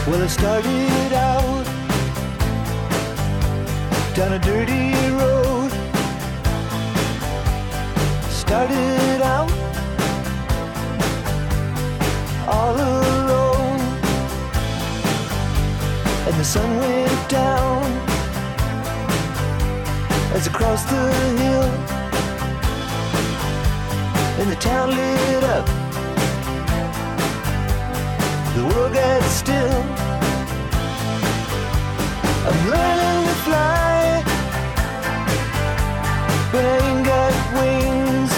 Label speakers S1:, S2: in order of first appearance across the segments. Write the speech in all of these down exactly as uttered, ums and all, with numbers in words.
S1: Well, I started out down a dirty road. Started out all alone, and the sun went down as I crossed the hill, and the town lit up. The world got still. I'm learning to fly, but I ain't got wings.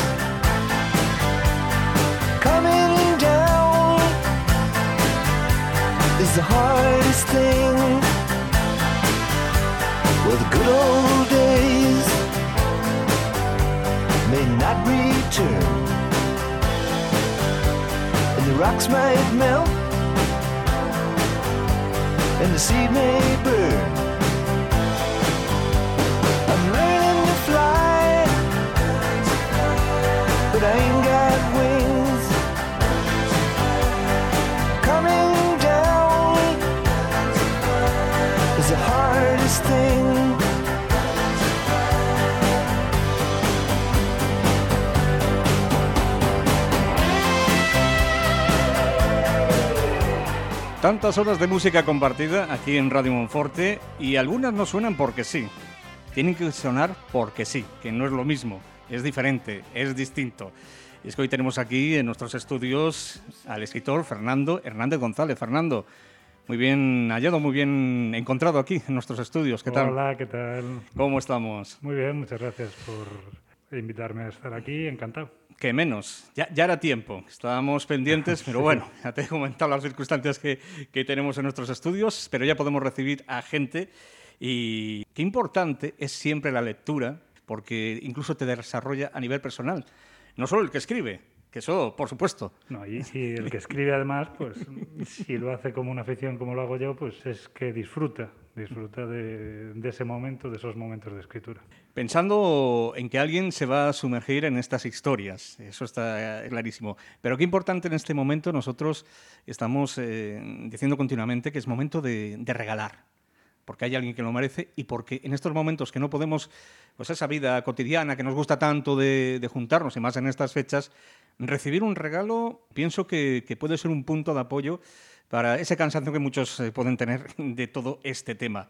S1: Coming down is the hardest thing. Well, the good old days may not return, and the rocks might melt, and the seed may burn. I'm learning to fly, but I ain't got wings. Coming down is the hardest thing.
S2: Tantas horas de música compartida aquí en Radio Monforte, y algunas no suenan porque sí. Tienen que sonar porque sí, que no es lo mismo, es diferente, es distinto. Y es que hoy tenemos aquí en nuestros estudios al escritor Fernando Hernández González. Fernando, muy bien hallado, muy bien encontrado aquí en nuestros estudios. ¿Qué tal?
S3: Hola, ¿qué tal?
S2: ¿Cómo estamos?
S3: Muy bien, muchas gracias por invitarme a estar aquí, encantado.
S2: Que menos, ya, ya era tiempo, estábamos pendientes, pero sí. Bueno, ya te he comentado las circunstancias que, que tenemos en nuestros estudios, pero ya podemos recibir a gente, y qué importante es siempre la lectura, porque incluso te desarrolla a nivel personal, no solo el que escribe, que eso, por supuesto.
S3: No, y, y el que escribe además, pues si lo hace como una afición como lo hago yo, pues es que disfruta, disfruta de, de ese momento, de esos momentos de escritura.
S2: Pensando en que alguien se va a sumergir en estas historias, eso está clarísimo. Pero qué importante en este momento, nosotros estamos eh, diciendo continuamente que es momento de, de regalar, porque hay alguien que lo merece, y porque en estos momentos que no podemos, pues esa vida cotidiana que nos gusta tanto de, de juntarnos, y más en estas fechas, recibir un regalo, pienso que, que puede ser un punto de apoyo para ese cansancio que muchos eh, pueden tener de todo este tema.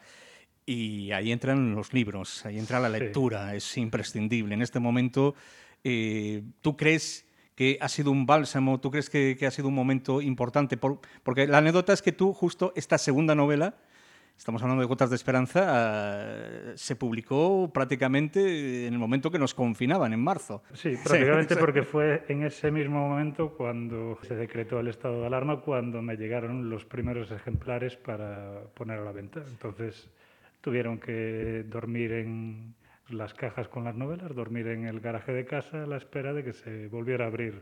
S2: Y ahí entran los libros, ahí entra la lectura, sí. Es imprescindible. En este momento, eh, ¿tú crees que ha sido un bálsamo? ¿Tú crees que, que ha sido un momento importante? Por, porque la anécdota es que tú, justo esta segunda novela, estamos hablando de Gotas de Esperanza, uh, se publicó prácticamente en el momento que nos confinaban, en marzo.
S3: Sí, prácticamente sí. Porque fue en ese mismo momento cuando se decretó el estado de alarma, cuando me llegaron los primeros ejemplares para poner a la venta. Entonces tuvieron que dormir en las cajas con las novelas, dormir en el garaje de casa a la espera de que se volviera a abrir.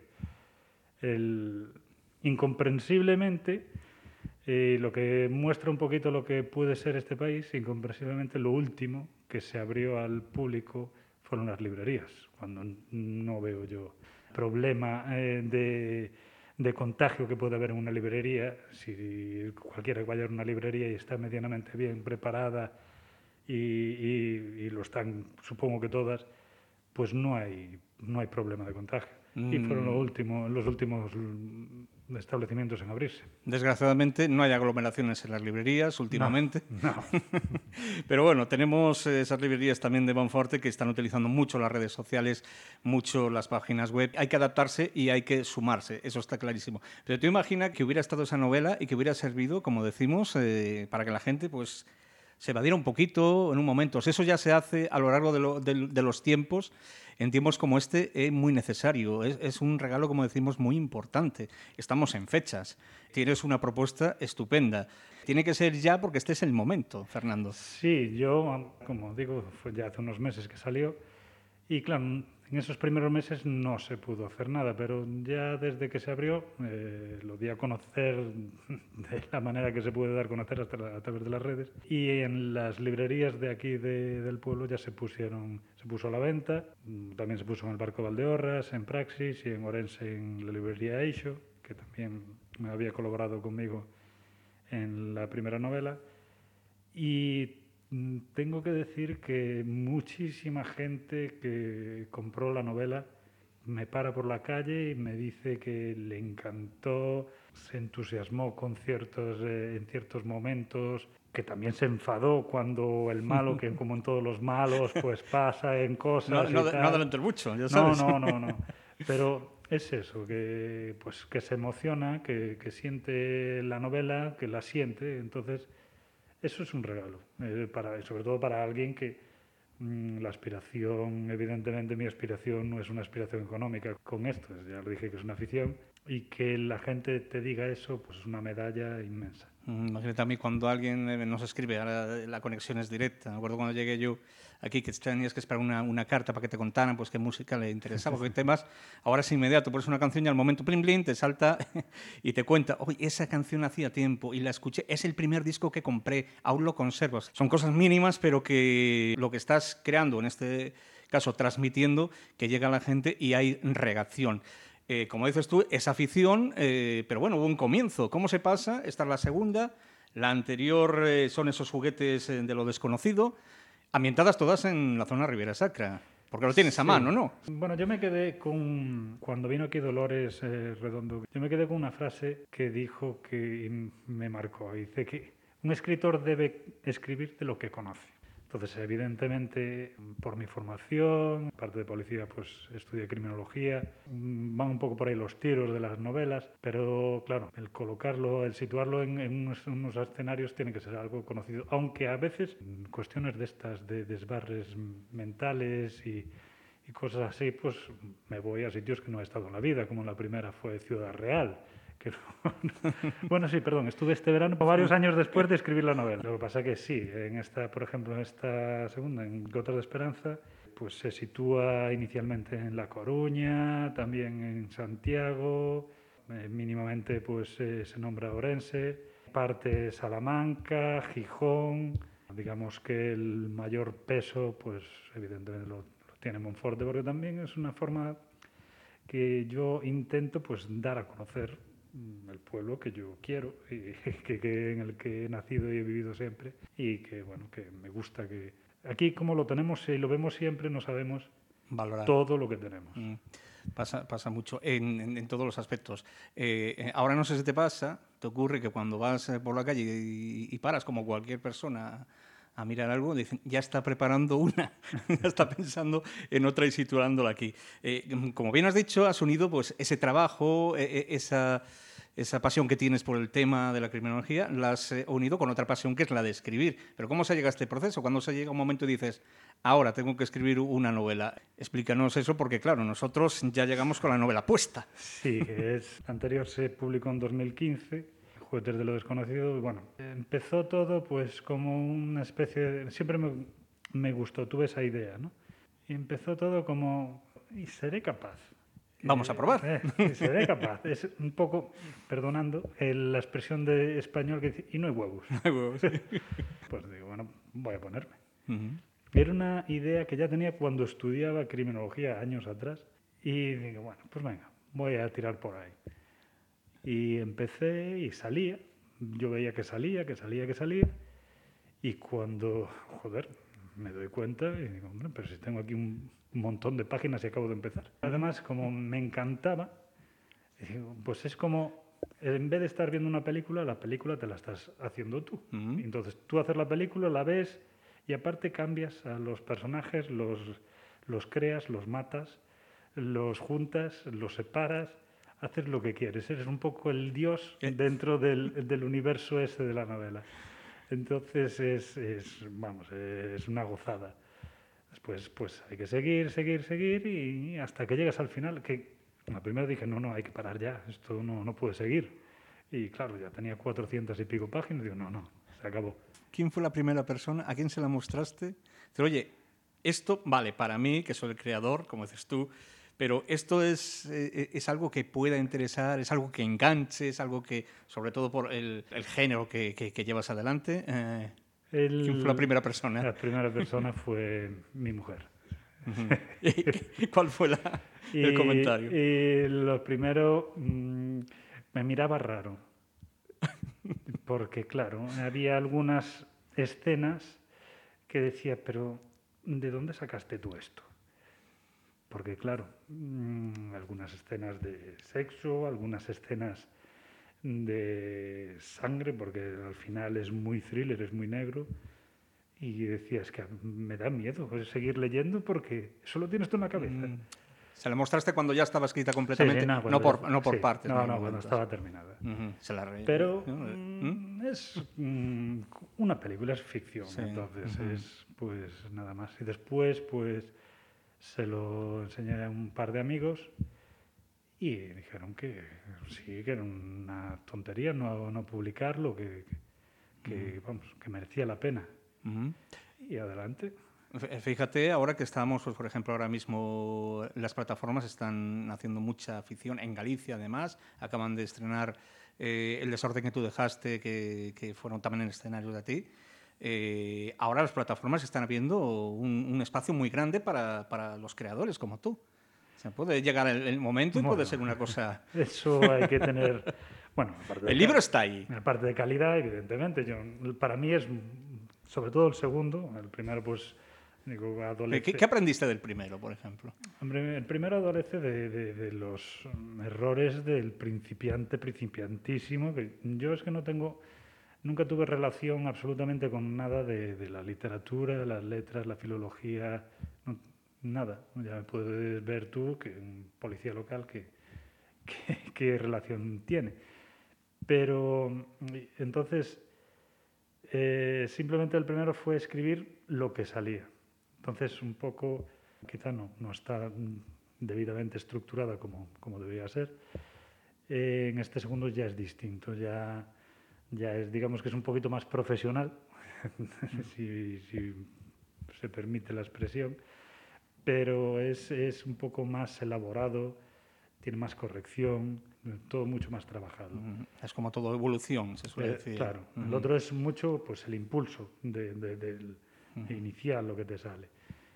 S3: El... Incomprensiblemente, eh, lo que muestra un poquito lo que puede ser este país, incomprensiblemente lo último que se abrió al público fueron las librerías, cuando no veo yo problema eh, de, de contagio que puede haber en una librería. Si cualquiera que vaya a una librería y está medianamente bien preparada, Y, y, y lo están, supongo que todas, pues no hay, no hay problema de contagio. Mm. Y fueron los últimos, los últimos establecimientos en abrirse.
S2: Desgraciadamente no hay aglomeraciones en las librerías últimamente.
S3: No, no.
S2: Pero bueno, tenemos esas librerías también de Monforte que están utilizando mucho las redes sociales, mucho las páginas web. Hay que adaptarse y hay que sumarse, eso está clarísimo. Pero tú imagina que hubiera estado esa novela y que hubiera servido, como decimos, eh, para que la gente pues se evadiera un poquito en un momento. Eso ya se hace a lo largo de, lo, de, de los tiempos. En tiempos como este es muy necesario. Es, es un regalo, como decimos, muy importante. Estamos en fechas. Tienes una propuesta estupenda. Tiene que ser ya porque este es el momento, Fernando.
S3: Sí, yo, como digo, fue ya hace unos meses que salió. Y claro, en esos primeros meses no se pudo hacer nada, pero ya desde que se abrió eh, lo di a conocer de la manera que se puede dar a conocer hasta la, a través de las redes, y en las librerías de aquí de, del pueblo ya se pusieron, se puso a la venta. También se puso en el Barco Valdeorras, en Praxis, y en Orense en la librería Eixo, que también me había colaborado conmigo en la primera novela. Y mm, tengo que decir que muchísima gente que compró la novela me para por la calle y me dice que le encantó, se entusiasmó con ciertos, eh, en ciertos momentos, que también se enfadó cuando el malo, que como en todos los malos, pues pasa en cosas
S2: No, no,
S3: y
S2: no
S3: tal.
S2: adelantes mucho, ya
S3: No,
S2: sabes.
S3: no, no, no. Pero es eso, que, pues, que se emociona, que, que siente la novela, que la siente. Entonces, eso es un regalo, eh, para, sobre todo para alguien que mm, la aspiración, evidentemente mi aspiración no es una aspiración económica con esto, es- ya lo dije que es una afición, y que la gente te diga eso, pues es una medalla inmensa.
S2: Mm, Imagínate a mí cuando alguien eh, nos escribe, ahora la conexión es directa. Me acuerdo cuando llegué yo aquí que tenías que esperar una, una carta para que te contaran pues qué música le interesaba, qué temas. Ahora es inmediato, pones una canción y al momento plim plim te salta y te cuenta, oye, esa canción hacía tiempo y la escuché, es el primer disco que compré, aún lo conservo. Son cosas mínimas, pero que lo que estás creando, en este caso transmitiendo, que llega a la gente y hay reacción. Eh, como dices tú, es afición, eh, pero bueno, hubo un comienzo. ¿Cómo se pasa? Esta es la segunda. La anterior eh, son esos juguetes eh, de lo desconocido, ambientadas todas en la zona Ribera Sacra, porque lo tienes a
S3: Sí.
S2: mano, ¿no?
S3: Bueno, yo me quedé con, cuando vino aquí Dolores eh, Redondo, yo me quedé con una frase que dijo que me marcó. Dice que un escritor debe escribir de lo que conoce. Entonces, evidentemente, por mi formación, parte de policía, pues estudié criminología, mm, van un poco por ahí los tiros de las novelas, pero claro, el colocarlo, el situarlo en, en unos, unos escenarios tiene que ser algo conocido, aunque a veces mm, cuestiones de estas, de desbarres mentales y, y cosas así, pues me voy a sitios que no he estado en la vida, como la primera fue Ciudad Real. Que no, no. Bueno, sí, perdón, estuve este verano varios años después de escribir la novela. Lo que pasa que sí, en esta, por ejemplo, en esta segunda, en Gotas de Esperanza, pues se sitúa inicialmente en La Coruña, también en Santiago, eh, mínimamente pues eh, se nombra Orense, parte Salamanca, Gijón. Digamos que el mayor peso, pues evidentemente lo, lo tiene Monforte, porque también es una forma que yo intento pues dar a conocer el pueblo que yo quiero y que, que en el que he nacido y he vivido siempre y que bueno que me gusta que aquí como lo tenemos y lo vemos siempre no sabemos
S2: Valorar.
S3: todo lo que tenemos.
S2: Mm. Pasa, pasa mucho en, en, en todos los aspectos. Eh, eh, ahora no sé si te pasa, te ocurre que cuando vas eh, por la calle y, y paras como cualquier persona a mirar algo, dicen, ya está preparando una, ya está pensando en otra y situándola aquí. Eh, como bien has dicho, has unido pues, ese trabajo, eh, esa, esa pasión que tienes por el tema de la criminología, la has eh, unido con otra pasión que es la de escribir. Pero ¿cómo se llega a este proceso? ¿Cuándo se llega a un momento y dices, ahora tengo que escribir una novela? Explícanos eso porque, claro, nosotros ya llegamos con la novela puesta.
S3: Sí, es anterior se publicó en dos mil quince. Juguetes de lo desconocido. Bueno, empezó todo pues como una especie de... Siempre me, me gustó, tuve esa idea, ¿no? Y empezó todo como... Y seré capaz.
S2: Vamos a probar.
S3: Eh, eh, seré capaz. Es un poco, perdonando, el, la expresión de español que dice, y no hay huevos.
S2: No hay huevos.
S3: Pues digo, bueno, voy a ponerme.
S2: Uh-huh.
S3: Era una idea que ya tenía cuando estudiaba criminología años atrás. Y digo, bueno, pues venga, voy a tirar por ahí. Y empecé y salía, yo veía que salía, que salía, que salía, y cuando, joder, me doy cuenta y digo, hombre, pero si tengo aquí un montón de páginas y acabo de empezar. Además, como me encantaba, digo, pues es como, en vez de estar viendo una película, la película te la estás haciendo tú.
S2: Uh-huh.
S3: Entonces, tú haces la película, la ves, y aparte cambias a los personajes, los, los creas, los matas, los juntas, los separas, haces lo que quieres, eres un poco el dios dentro del, del universo ese de la novela. Entonces es, es, vamos, es una gozada. Después pues hay que seguir, seguir, seguir y hasta que llegas al final, que la primera dije, no, no, hay que parar ya, esto no, no puede seguir. Y claro, ya tenía cuatrocientas y pico páginas, digo, no, no, se acabó.
S2: ¿Quién fue la primera persona? ¿A quién se la mostraste? Dice, oye, esto vale para mí, que soy el creador, como dices tú, pero esto es, eh, es algo que pueda interesar, es algo que enganche, es algo que, sobre todo por el, el género que, que, que llevas adelante. Eh, el, ¿Quién fue la primera persona?
S3: La primera persona fue mi mujer.
S2: Uh-huh. ¿Cuál fue la,
S3: y,
S2: el comentario?
S3: Y lo primero, mmm, me miraba raro. porque claro, había algunas escenas que decía, pero ¿de dónde sacaste tú esto? Porque claro, mmm, algunas escenas de sexo, algunas escenas de sangre, porque al final es muy thriller, es muy negro, y decía, es que me da miedo seguir leyendo porque eso lo tienes tú en la cabeza.
S2: Mm. Se la mostraste cuando ya estaba escrita
S3: Sí,
S2: completamente,
S3: sí, no,
S2: no,
S3: cuando
S2: por,
S3: ya-
S2: no por
S3: sí,
S2: partes.
S3: no,
S2: ni
S3: no, cuando
S2: momentos.
S3: estaba terminada.
S2: Ujú, se la re-
S3: Pero
S2: ¿no?
S3: mm, es mm, una película, es ficción,
S2: Sí,
S3: entonces
S2: ujú.
S3: es pues nada más. Y después pues se lo enseñé a un par de amigos y dijeron que sí, que era una tontería no, no publicarlo, que, que, vamos, que merecía la pena.
S2: Ujú.
S3: Y adelante.
S2: F- Fíjate, ahora que estamos, pues, por ejemplo, ahora mismo las plataformas están haciendo mucha ficción, en Galicia además, acaban de estrenar eh, El desorden que tú dejaste, que, que fueron también en escenarios de ti. Eh, ahora las plataformas están abriendo un, un espacio muy grande para, para los creadores como tú. O sea, puede llegar el, el momento y puede
S3: Bueno,
S2: ser una cosa...
S3: eso hay que tener, bueno, aparte de
S2: El
S3: ca-
S2: libro está ahí.
S3: aparte de calidad, evidentemente. Yo, para mí es, sobre todo el segundo, el primero pues, digo,
S2: ¿Qué,
S3: adolece.
S2: qué aprendiste del primero, por ejemplo?
S3: Hombre, el primero adolece de, de- de los errores del principiante, principiantísimo, que yo es que no tengo, nunca tuve relación absolutamente con nada de, de la literatura, las letras, la filología, no, nada. Ya puedes ver tú que un policía local que, que- qué relación tiene. Pero y- entonces, eh, simplemente el primero fue escribir lo que salía. Entonces, un poco, quizá no, no está mm, debidamente estructurada como, como debería ser. Eh, en este segundo ya es distinto, ya, ya es, digamos que es un poquito más profesional, si, si se permite la expresión, pero es, es un poco más elaborado, tiene más corrección, todo mucho más trabajado.
S2: Mm, Es como todo evolución, se suele
S3: Eh,
S2: decir.
S3: claro, el
S2: Ujú.
S3: otro es mucho pues el impulso de, de- del inicial, lo que te sale.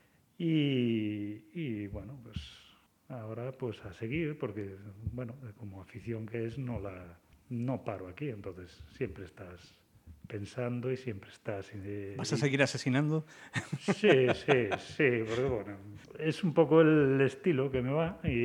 S3: Y, y, bueno, pues ahora pues a seguir, porque bueno, como afición que es, no la no paro aquí, entonces siempre estás pensando y siempre estás... eh,
S2: ¿Vas a
S3: y-
S2: seguir asesinando?
S3: Sí, sí, sí, porque bueno, es un poco el estilo que me va y...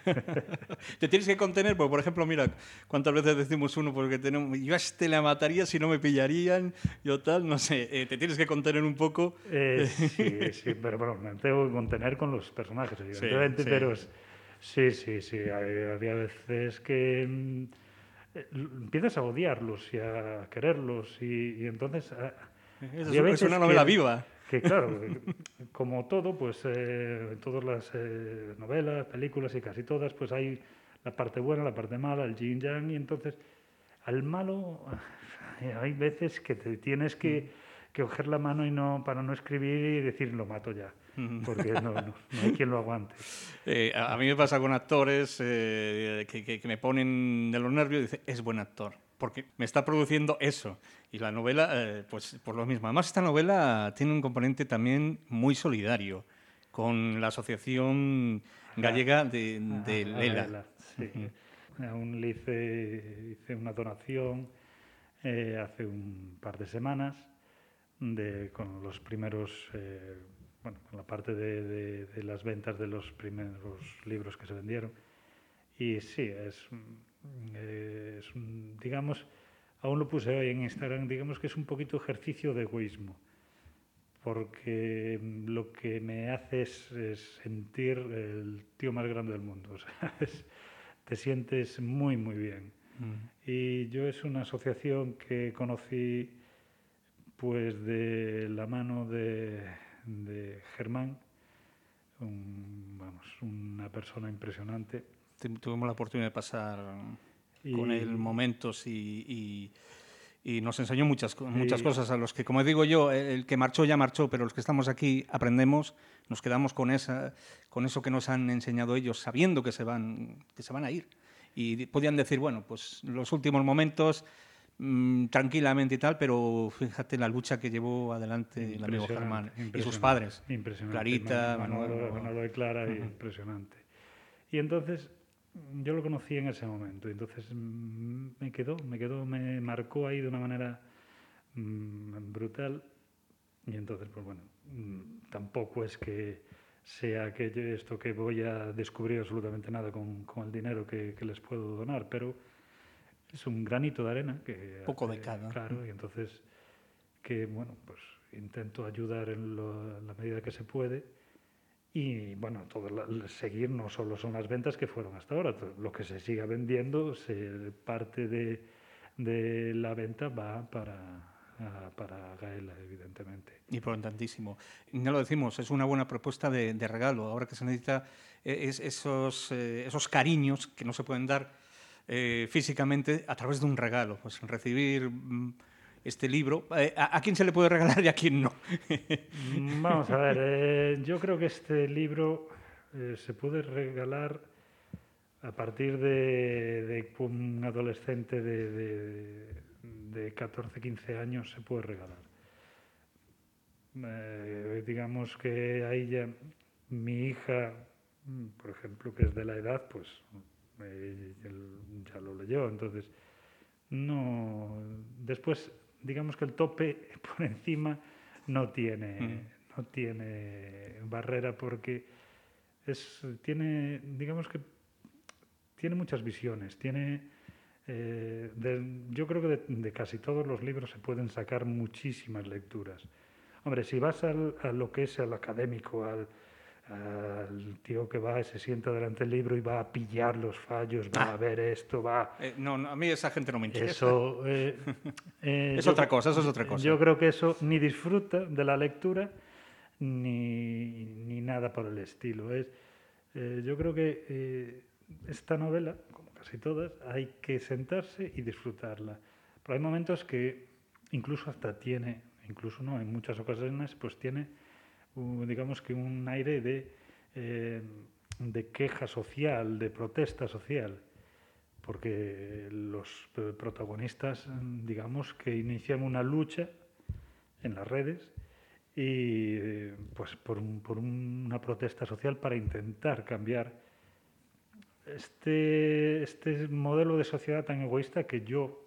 S2: Te tienes que contener, porque por ejemplo, mira, cuántas veces decimos uno, porque tenemos, yo a este la mataría si no me pillarían, yo tal, no sé, eh, te tienes que contener un poco.
S3: Eh, sí, sí, pero bueno, me tengo que contener con los personajes, evidentemente,
S2: sí.
S3: pero es- sí, sí, sí, hay- había veces que mm, eh, l- empiezas a odiarlos y a quererlos y, y entonces ah,
S2: Es,
S3: había
S2: es
S3: veces
S2: una novela
S3: que,
S2: viva.
S3: que claro, eh, como todo, pues eh, todas las eh, novelas, películas y casi todas, pues hay la parte buena, la parte mala, el yin yang y entonces al malo hay veces que te tienes que, que coger la mano y no para no escribir y decir lo mato ya, porque no, no, no hay quien lo aguante.
S2: Eh, a, a mí me pasa con actores eh, que, que- que me ponen de los nervios y dicen, es buen actor, porque me está produciendo eso. Y la novela, eh, pues por lo mismo. Además, esta novela tiene un componente también muy solidario con la Asociación Gallega de, de
S3: Ah,
S2: Lela.
S3: Lela, sí. Aún le hice, hice una donación eh, hace un par de semanas de, con los primeros, eh, bueno, con la parte de, de- de las ventas de los primeros libros que se vendieron. Y sí, es, mm, eh, es un- digamos, aún lo puse hoy en Instagram, digamos que es un poquito ejercicio de egoísmo, porque mm, lo que me hace es, es sentir el tío más grande del mundo. O sea, es- te sientes muy, muy bien. Y yo es una asociación que conocí pues de la mano de, de Germán, un- vamos, una persona impresionante.
S2: Tu- Tuvimos la oportunidad de pasar
S3: Y-
S2: con él momentos y, y- y nos enseñó muchas, co- muchas
S3: Y-
S2: cosas a los que, como digo yo, el que marchó ya marchó, pero los que estamos aquí aprendemos, nos quedamos con, esa, con eso que nos han enseñado ellos, sabiendo que se van, que se van a ir. Y di- podían decir, bueno, pues los últimos momentos, mm, tranquilamente y tal, pero fíjate la lucha que llevó adelante el amigo Germán y sus
S3: impresionante,
S2: padres.
S3: impresionante.
S2: Clarita,
S3: Man- Manolo,
S2: Manuel.
S3: Manolo de Clara, y impresionante. Y entonces, yo lo conocí en ese momento, y entonces mm, me quedó, me quedó, me marcó ahí de una manera mm, brutal. Y entonces, pues bueno, mm, tampoco es que sea que yo- esto que voy a descubrir absolutamente nada con, con el dinero que, que les puedo donar, pero es un granito de arena que
S2: Poco de
S3: hace,
S2: cada.
S3: claro, y entonces que, bueno, pues intento ayudar en, lo- en la medida que se puede. Y bueno, todo la- el seguir no solo son las ventas que fueron hasta ahora, to- lo que se siga vendiendo, se, parte de, de la venta va para, a- para Gaela, evidentemente.
S2: Importantísimo. Ya lo decimos, es una buena propuesta de, de regalo. Ahora que se necesita eh, es- esos, eh, esos cariños que no se pueden dar eh, físicamente a través de un regalo. Pues recibir mm, este libro, eh, a, a quién se le puede regalar y a quién no.
S3: Mm, Vamos a ver, eh, yo creo que este libro eh, se puede regalar a partir de, de un adolescente de, de, de catorce, quince años, se puede regalar. Eh, digamos que ahí ya mi hija, mm, por ejemplo, que es de la edad, pues eh, él ya lo leyó, entonces no. Después, digamos que el tope por encima no tiene, no tiene barrera porque es, tiene, digamos que tiene muchas visiones, tiene, eh, de- yo creo que de, de casi todos los libros se pueden sacar muchísimas lecturas. Hombre, si vas al, a lo que es el académico, al, al tío que va y se sienta delante del libro y va a pillar los fallos, va
S2: Ah,
S3: a ver esto, va.
S2: eh, no, no, a mí esa gente no me interesa.
S3: Eso eh, eh,
S2: Es
S3: yo,
S2: otra cosa, eso es otra cosa.
S3: yo creo que eso ni disfruta de la lectura ni, ni nada por el estilo. Es, eh, yo creo que eh, esta novela, como casi todas, hay que sentarse y disfrutarla. Pero hay momentos que incluso hasta tiene, incluso no, en muchas ocasiones, pues tiene, uh, digamos que un aire de, eh, de queja social, de protesta social, porque los eh, protagonistas, mm, digamos que inician una lucha en las redes y eh, pues por, un- por una protesta social para intentar cambiar este, este modelo de sociedad tan egoísta que yo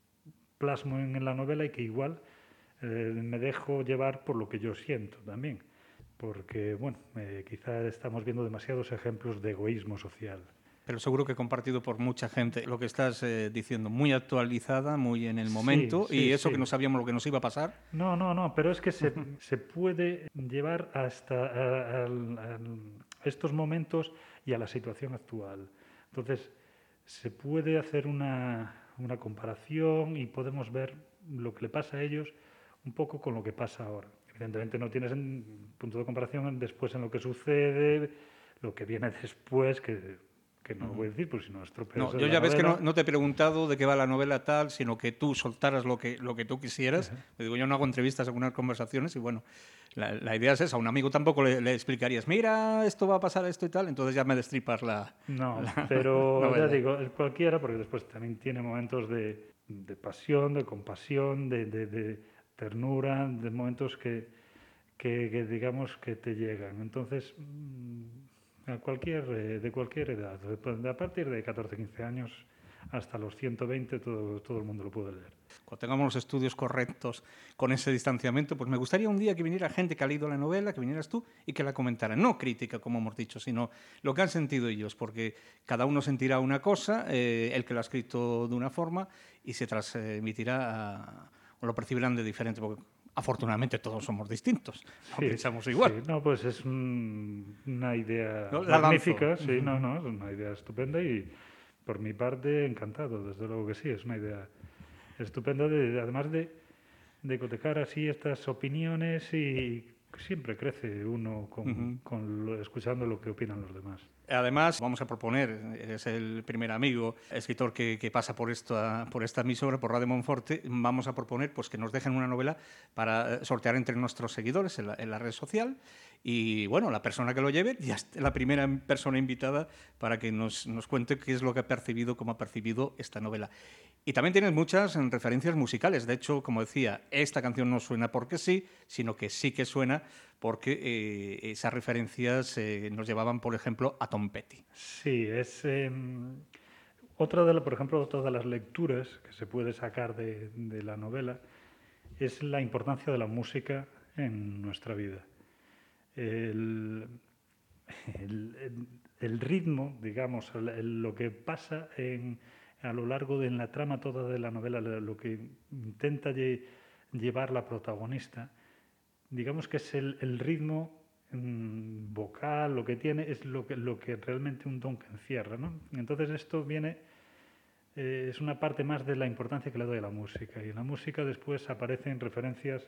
S3: plasmo en la novela y que igual eh, me dejo llevar por lo que yo siento también. Porque, bueno, eh, quizá estamos viendo demasiados ejemplos de egoísmo social.
S2: Pero seguro que compartido por mucha gente. Lo que estás eh, diciendo, muy actualizada, muy en el
S3: Sí,
S2: momento,
S3: sí,
S2: y eso que
S3: sí.
S2: no sabíamos lo que nos iba a pasar.
S3: No, no, no, pero es que se, se puede llevar hasta a, al- al- estos momentos y a la situación actual. Entonces, se puede hacer una, una comparación y podemos ver lo que le pasa a ellos un poco con lo que pasa ahora. Evidentemente no tienes un punto de comparación después en lo que sucede, lo que viene después, que, que no lo voy a decir, pues si no estropeas
S2: No, yo
S3: la
S2: ya ves que no,
S3: novela.
S2: no te he preguntado de qué va la novela tal, sino que tú soltaras lo que, lo que tú quisieras. Me digo, yo no hago entrevistas, hago unas conversaciones y bueno, la, la idea es esa. A un amigo tampoco le, le explicarías, mira, esto va a pasar, esto y tal, entonces ya me destripas la,
S3: No,
S2: la
S3: pero ya
S2: novela.
S3: digo, es cualquiera, porque después también tiene momentos de, de pasión, de compasión, de, de- de ternura, de momentos que, que- que digamos que te llegan. Entonces, mm, a cualquier, eh, de cualquier edad, de- a partir de catorce, quince años hasta los ciento veinte, todo, todo el mundo lo puede leer.
S2: Cuando tengamos los estudios correctos con ese distanciamiento, pues me gustaría un día que viniera gente que ha leído la novela, que vinieras tú y que la comentara. No crítica, como hemos dicho, sino lo que han sentido ellos, porque cada uno sentirá una cosa, eh, el que lo ha escrito de una forma y se transmitirá a- o lo percibirán de diferente, porque afortunadamente todos somos distintos, no
S3: Sí,
S2: pensamos igual.
S3: sí, no, pues es un- una idea
S2: No, la lanzo.
S3: magnífica, sí, no, no, es una idea estupenda y por mi parte encantado, desde luego que sí, es una idea estupenda, de, además de, de cotejar así estas opiniones y siempre crece uno con, con lo- escuchando lo que opinan los demás.
S2: Además, vamos a proponer, eres el primer amigo, escritor que, que pasa por esta, por esta emisora, por Radio Monforte, vamos a proponer pues, que nos dejen una novela para sortear entre nuestros seguidores en la, en la red social y, bueno, la persona que lo lleve ya es la primera persona invitada para que nos, nos cuente qué es lo que ha percibido, cómo ha percibido esta novela. Y también tienes muchas referencias musicales. De hecho, como decía, esta canción no suena porque sí, sino que sí que suena porque eh, esas referencias eh, nos llevaban, por ejemplo, a Tom Petty.
S3: Sí, es eh, otra de la, por ejemplo, otra de las lecturas que se puede sacar de, de la novela es la importancia de la música en nuestra vida. El, el, el ritmo, digamos, el, el, lo que pasa en, a lo largo de en la trama toda de la novela, lo que intenta lle, llevar la protagonista, digamos que es el, el ritmo mmm, vocal, lo que tiene, es lo que, lo que realmente un don que encierra, ¿no? Entonces esto viene, eh, es una parte más de la importancia que le doy a la música. Y en la música después aparecen referencias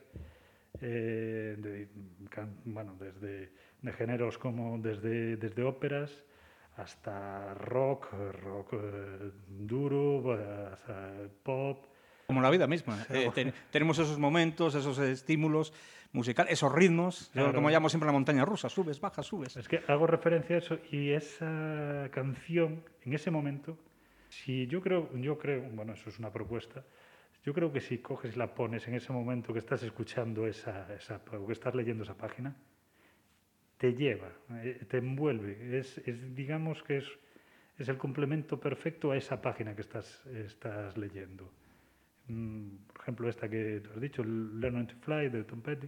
S3: eh, de, bueno, desde de géneros como desde, desde óperas hasta rock, rock eh, duro, hasta pop.
S2: Como la vida misma. Eh, ten, tenemos esos momentos, esos estímulos musicales, esos ritmos, claro. Como llamamos siempre la montaña rusa, subes, bajas, subes.
S3: Es que hago referencia a eso y esa canción, en ese momento, si yo creo, yo creo, bueno, eso es una propuesta, yo creo que si coges y la pones en ese momento que estás escuchando esa, esa o que estás leyendo esa página, te lleva, te envuelve. Es, es, digamos que es, es el complemento perfecto a esa página que estás, estás leyendo. Por ejemplo, esta que tú has dicho, el Learning to Fly de Tom Petty,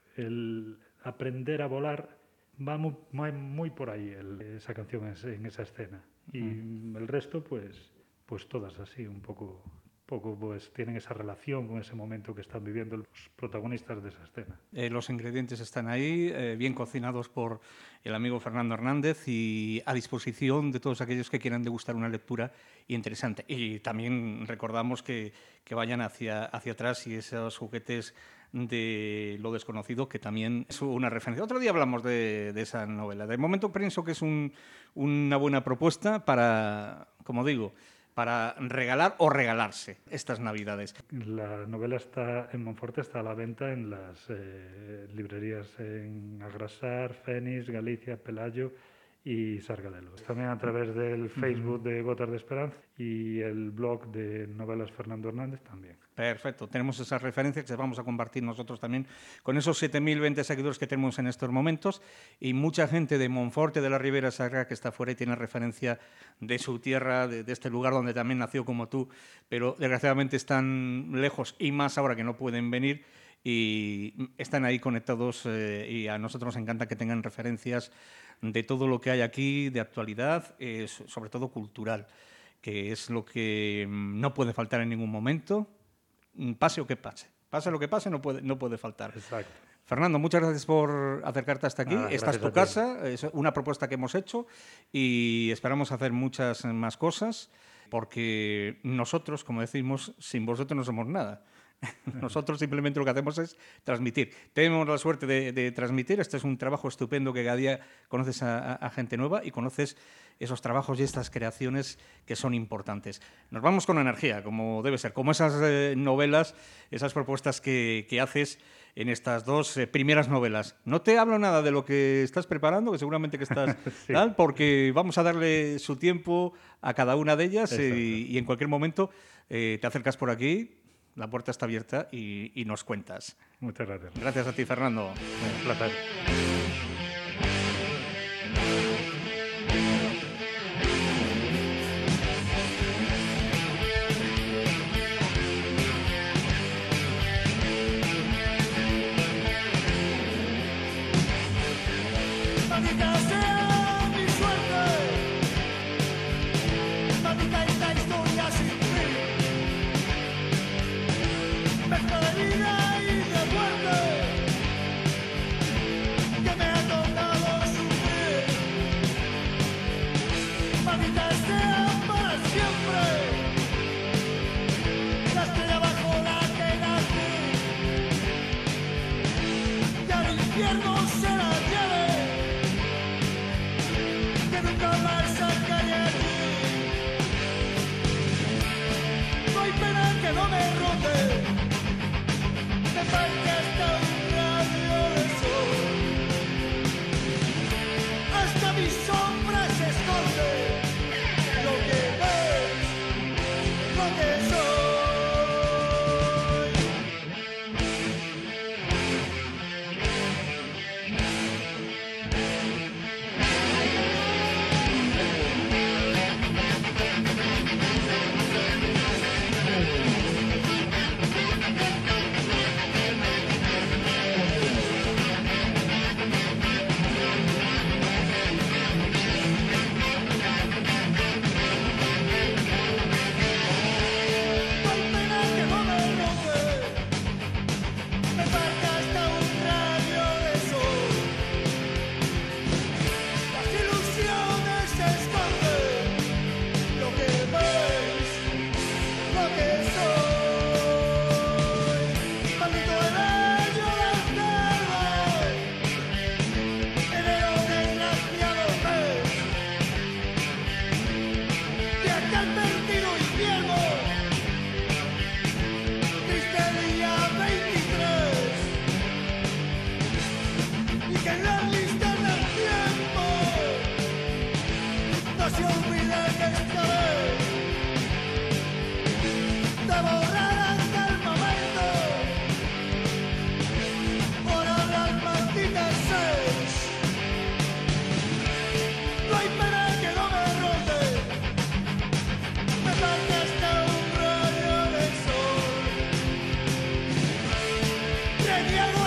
S3: el aprender a volar, va muy, muy por ahí el, esa canción en esa escena. Y mm. el resto, pues, pues todas así, un poco... poco pues tienen esa relación con ese momento que están viviendo los protagonistas de esa escena.
S2: Eh, los ingredientes están ahí, eh, bien cocinados por el amigo Fernando Hernández y a disposición de todos aquellos que quieran degustar una lectura interesante. Y también recordamos que, que vayan hacia, hacia atrás y esos juguetes de lo desconocido, que también es una referencia. Otro día hablamos de, de esa novela. De momento pienso que es un, una buena propuesta para, como digo, para regalar o regalarse estas Navidades.
S3: La novela está en Monforte, está a la venta en las eh, librerías en Agrasar, Fénix, Galicia, Pelayo y Sargadelos. También a través del Facebook uh-huh. de Gotas de Esperanza y el blog de Novelas Fernando Hernández también.
S2: Perfecto, tenemos esas referencias que vamos a compartir nosotros también con esos siete mil veinte seguidores que tenemos en estos momentos y mucha gente de Monforte, de la Ribera Sacra, que está fuera y tiene referencia de su tierra, de, de este lugar donde también nació como tú, pero desgraciadamente están lejos y más ahora que no pueden venir y están ahí conectados eh, y a nosotros nos encanta que tengan referencias de todo lo que hay aquí, de actualidad, eh, sobre todo cultural, que es lo que no puede faltar en ningún momento, pase o que pase. Pase lo que pase, no puede, no puede faltar.
S3: Exacto.
S2: Fernando, muchas gracias por acercarte hasta aquí.
S3: Ah,
S2: Esta es tu casa, es una propuesta que hemos hecho y esperamos hacer muchas más cosas porque nosotros, como decimos, sin vosotros no somos nada. Nosotros simplemente lo que hacemos es transmitir. Tenemos la suerte de, de transmitir. Este es un trabajo estupendo que cada día conoces a, a, a gente nueva y conoces esos trabajos y estas creaciones que son importantes. Nos vamos con energía, como debe ser, como esas eh, novelas, esas propuestas que, que haces en estas dos eh, primeras novelas. No te hablo nada de lo que estás preparando, que seguramente que estás sí. tal, porque vamos a darle su tiempo a cada una de ellas eh, y, y en cualquier momento eh, te acercas por aquí. La puerta está abierta y, y nos cuentas.
S3: Muchas gracias.
S2: Gracias a ti, Fernando.
S3: Un placer.
S4: No hay pena que no me rote. te niego